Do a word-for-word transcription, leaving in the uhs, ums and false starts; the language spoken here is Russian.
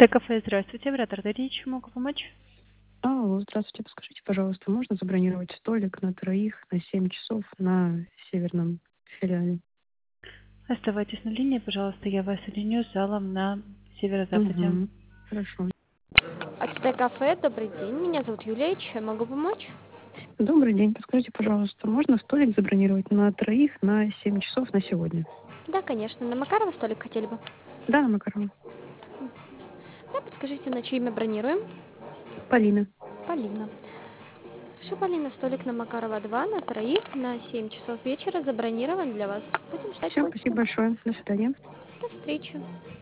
Т-кафе, здравствуйте, оператор Дарья, чем могу помочь? Алло, здравствуйте. Подскажите, пожалуйста, можно забронировать столик на троих на семь часов на северном филиале? Оставайтесь на линии, пожалуйста, я вас соединю с залом на северо-западе. Угу. Хорошо. АЦТ кафе, добрый день. Меня зовут Юлия. Чем могу помочь? Добрый день. Подскажите, пожалуйста, можно столик забронировать на троих на семь часов на сегодня? Да, конечно. На Макарова столик хотели бы? Да, на Макарова. Да, подскажите, на чье имя бронируем? Полина. Полина. Хорошо, Полина, столик на Макарова два на троих на семь часов вечера забронирован для вас. Будем ждать Все, гостя. спасибо большое. До свидания. До встречи.